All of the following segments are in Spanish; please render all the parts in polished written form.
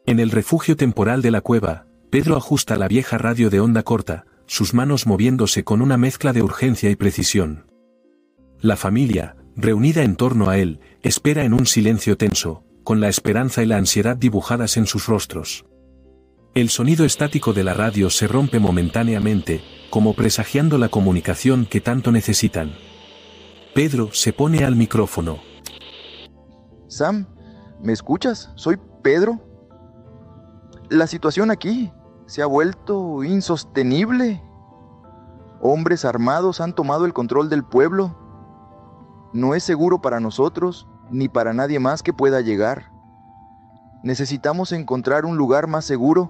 En el refugio temporal de la cueva, Pedro ajusta la vieja radio de onda corta, sus manos moviéndose con una mezcla de urgencia y precisión. La familia, reunida en torno a él, espera en un silencio tenso, con la esperanza y la ansiedad dibujadas en sus rostros. El sonido estático de la radio se rompe momentáneamente, como presagiando la comunicación que tanto necesitan. Pedro se pone al micrófono. Sam, ¿me escuchas? Soy Pedro. La situación aquí se ha vuelto insostenible. Hombres armados han tomado el control del pueblo. No es seguro para nosotros, ni para nadie más que pueda llegar. Necesitamos encontrar un lugar más seguro.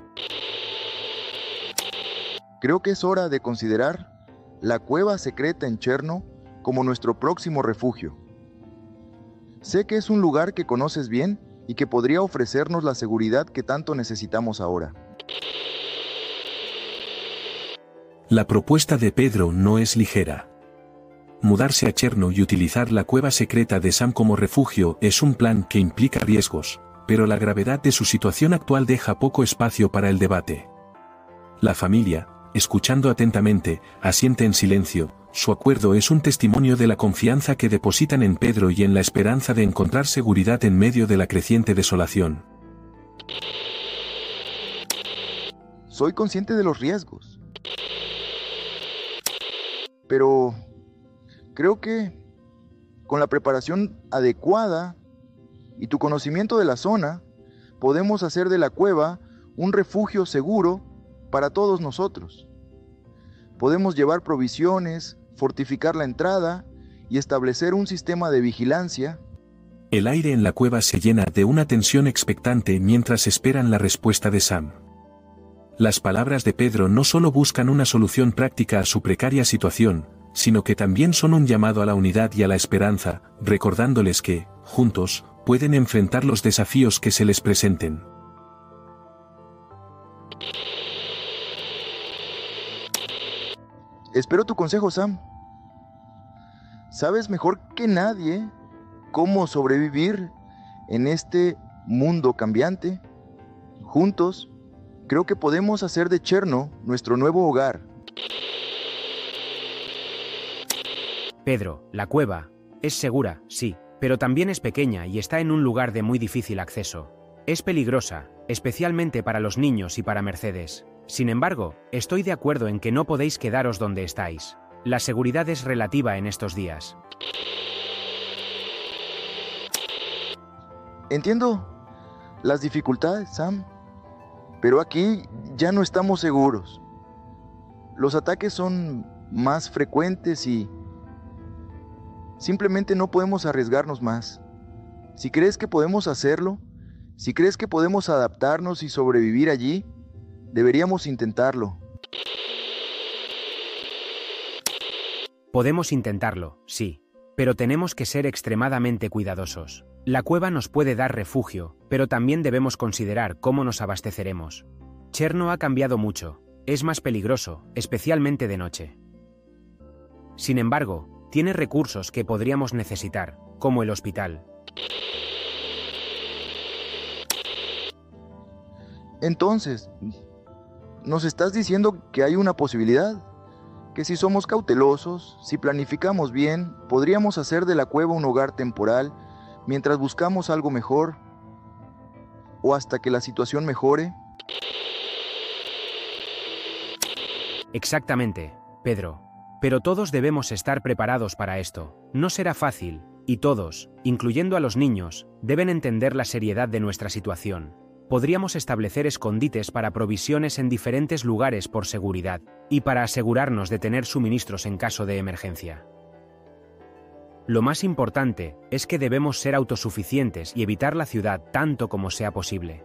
Creo que es hora de considerar la cueva secreta en Cherno como nuestro próximo refugio. Sé que es un lugar que conoces bien y que podría ofrecernos la seguridad que tanto necesitamos ahora. La propuesta de Pedro no es ligera. Mudarse a Cherno y utilizar la cueva secreta de Sam como refugio es un plan que implica riesgos, pero la gravedad de su situación actual deja poco espacio para el debate. La familia, escuchando atentamente, asiente en silencio. Su acuerdo es un testimonio de la confianza que depositan en Pedro y en la esperanza de encontrar seguridad en medio de la creciente desolación. Soy consciente de los riesgos, pero creo que con la preparación adecuada y tu conocimiento de la zona, podemos hacer de la cueva un refugio seguro para todos nosotros. Podemos llevar provisiones, fortificar la entrada y establecer un sistema de vigilancia. El aire en la cueva se llena de una tensión expectante mientras esperan la respuesta de Sam. Las palabras de Pedro no solo buscan una solución práctica a su precaria situación, sino que también son un llamado a la unidad y a la esperanza, recordándoles que, juntos, pueden enfrentar los desafíos que se les presenten. Espero tu consejo, Sam. Sabes mejor que nadie cómo sobrevivir en este mundo cambiante. Juntos, creo que podemos hacer de Cherno nuestro nuevo hogar. Pedro, la cueva es segura, sí, pero también es pequeña y está en un lugar de muy difícil acceso. Es peligrosa, especialmente para los niños y para Mercedes. Sin embargo, estoy de acuerdo en que no podéis quedaros donde estáis. La seguridad es relativa en estos días. Entiendo las dificultades, Sam, pero aquí ya no estamos seguros. Los ataques son más frecuentes y simplemente no podemos arriesgarnos más. Si crees que podemos hacerlo, si crees que podemos adaptarnos y sobrevivir allí, deberíamos intentarlo. Podemos intentarlo, sí, pero tenemos que ser extremadamente cuidadosos. La cueva nos puede dar refugio, pero también debemos considerar cómo nos abasteceremos. Cherno ha cambiado mucho, es más peligroso, especialmente de noche. Sin embargo, tiene recursos que podríamos necesitar, como el hospital. Entonces, ¿nos estás diciendo que hay una posibilidad? Que si somos cautelosos, si planificamos bien, podríamos hacer de la cueva un hogar temporal mientras buscamos algo mejor o hasta que la situación mejore. Exactamente, Pedro. Pero todos debemos estar preparados para esto. No será fácil, y todos, incluyendo a los niños, deben entender la seriedad de nuestra situación. Podríamos establecer escondites para provisiones en diferentes lugares por seguridad, y para asegurarnos de tener suministros en caso de emergencia. Lo más importante es que debemos ser autosuficientes y evitar la ciudad tanto como sea posible.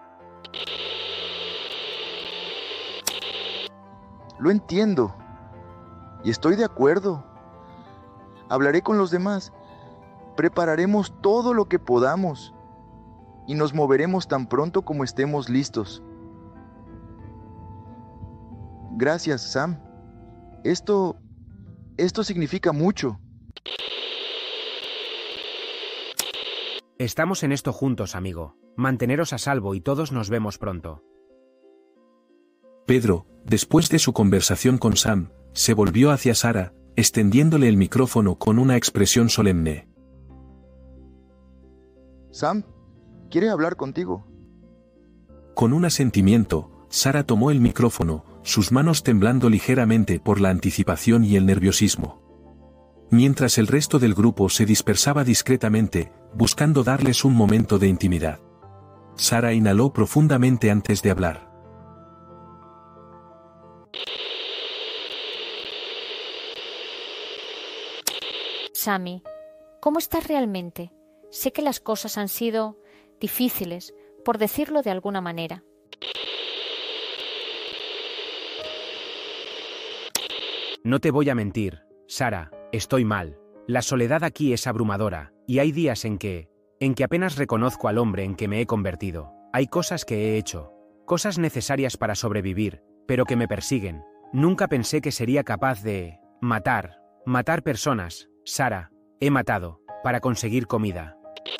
Lo entiendo, y estoy de acuerdo. Hablaré con los demás, prepararemos todo lo que podamos, y nos moveremos tan pronto como estemos listos. Gracias, Sam. Esto significa mucho. Estamos en esto juntos, amigo. Manteneros a salvo y todos nos vemos pronto. Pedro, después de su conversación con Sam, se volvió hacia Sara, extendiéndole el micrófono con una expresión solemne. Sam, quiere hablar contigo. Con un asentimiento, Sara tomó el micrófono, sus manos temblando ligeramente por la anticipación y el nerviosismo. Mientras el resto del grupo se dispersaba discretamente, buscando darles un momento de intimidad. Sara inhaló profundamente antes de hablar. Sammy, ¿cómo estás realmente? Sé que las cosas han sido difíciles, por decirlo de alguna manera. No te voy a mentir, Sara, estoy mal. La soledad aquí es abrumadora, y hay días en que apenas reconozco al hombre en que me he convertido. Hay cosas que he hecho, cosas necesarias para sobrevivir, pero que me persiguen. Nunca pensé que sería capaz de matar personas. Sara, he matado, para conseguir comida.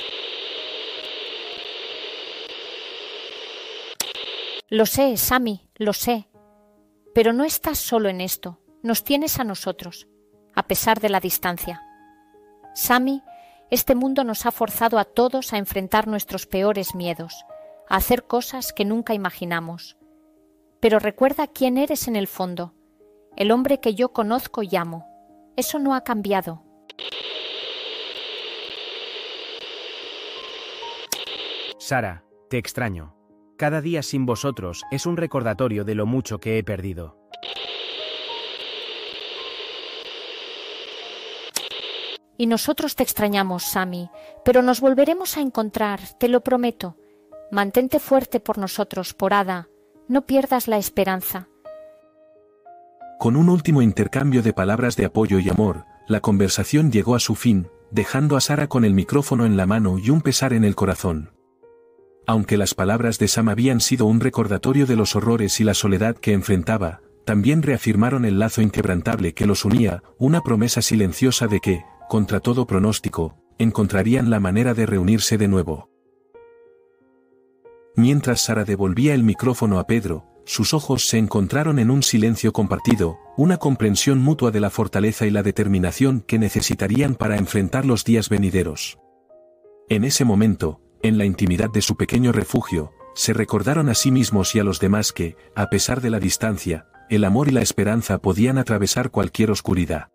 Lo sé, Sammy, lo sé. Pero no estás solo en esto. Nos tienes a nosotros, a pesar de la distancia. Sammy, este mundo nos ha forzado a todos a enfrentar nuestros peores miedos, a hacer cosas que nunca imaginamos. Pero recuerda quién eres en el fondo, el hombre que yo conozco y amo. Eso no ha cambiado. Sara, te extraño. Cada día sin vosotros es un recordatorio de lo mucho que he perdido. Y nosotros te extrañamos, Sammy, pero nos volveremos a encontrar, te lo prometo. Mantente fuerte por nosotros, por Ada. No pierdas la esperanza. Con un último intercambio de palabras de apoyo y amor, la conversación llegó a su fin, dejando a Sara con el micrófono en la mano y un pesar en el corazón. Aunque las palabras de Sam habían sido un recordatorio de los horrores y la soledad que enfrentaba, también reafirmaron el lazo inquebrantable que los unía, una promesa silenciosa de que, contra todo pronóstico, encontrarían la manera de reunirse de nuevo. Mientras Sara devolvía el micrófono a Pedro, sus ojos se encontraron en un silencio compartido, una comprensión mutua de la fortaleza y la determinación que necesitarían para enfrentar los días venideros. En ese momento, en la intimidad de su pequeño refugio, se recordaron a sí mismos y a los demás que, a pesar de la distancia, el amor y la esperanza podían atravesar cualquier oscuridad.